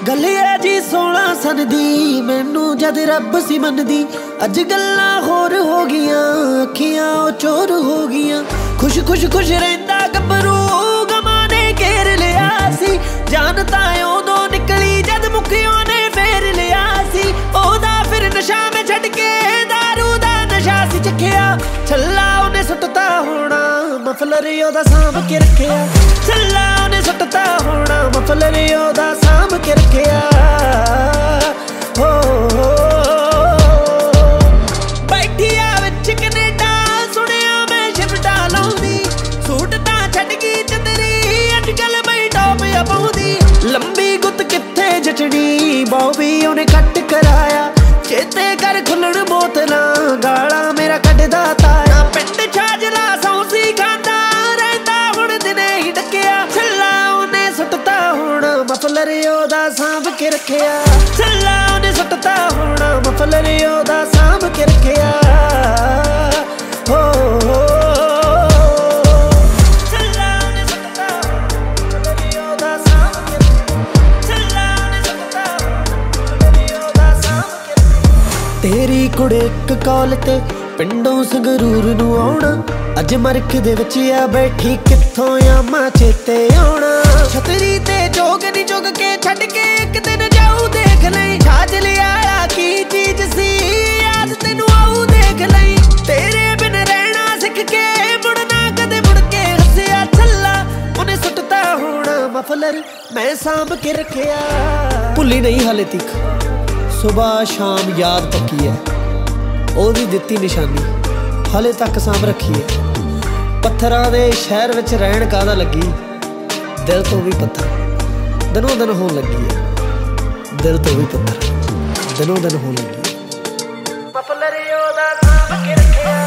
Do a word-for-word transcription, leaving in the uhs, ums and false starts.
गल है जी सोलह सन दी मैनू जद रब सी मनदी। अज गल्लां होर हो गियां अखियां ओ चोर हो गियां। खुश खुश खुश रहिंदा गभरू गमां ने घेर लिया सी। जान तां उदों निकली जद मुखियों ने फेर लिया सी। ओदा फिर नशा में छड्ड के दारू दा नशा सी चखिया। छल्ला उन्हें सुटता होना मफलर ओदा सांभ के रखिया। छल्ला उन्हें सुटता होना मफलर ओदा सांभ के रखिया। हो बैठिया विच कनेडा सुनिया मैं शिफ्टा लाउंदी। सूट तां छड्ड गई चंदरी अजकल बई टॉप आ पाउंदी। लंबी गुत कित्थे जचनी बॉबी उन्हें कट कराया। चेते कर खुलण बोतलां गाला मेरा कड्डदा ताया। पिंड छाजला सौंसी खांदा रहिंदा हुण दिने ही डकिया। छल्ला उन्हें सुटता होना मफलर ओदा सांभ के रखिया। छल्ला उन्हें सुटता होना मफलर ओदा सांभ के रखिया। हो छल्ला उन्हें सुटता मफलर ओदा सांभ के रखिया। छल्ला उन्हें सुटता मफलर ओदा सांभ के रखिया। तेरी कुड़े इक कॉल ते पिंडों संगरूर नूं आउणा। अज मरख दे विच आ बैठी कित्थों आमा चेते आउणा। छतरी ते जोग नी जोग के छड्ड के एक दिन जाऊ देख लई। छाज लिया की चीज सी याद तैनूं आऊ देख लई। तेरे बिन रहना सिख के मुड़ना कदे मुड़ के हसिया। छल्ला उन्हें सुटता होना मफलर मैं सांभ के रखिया। भुल्ली नहीं हाले तक सुबह शाम याद पक्की है। ओदी दित्ती निशानी हाले तक सांभ रखी है। पत्थरां दे शहर विच रहण काहदा लगी दिल तो भी पत्थर दिनों दिन होण लगी है। दिल तो भी पत्थर दिनों दिन होण लगी है। मफलर ओदा सांभ के रखिया।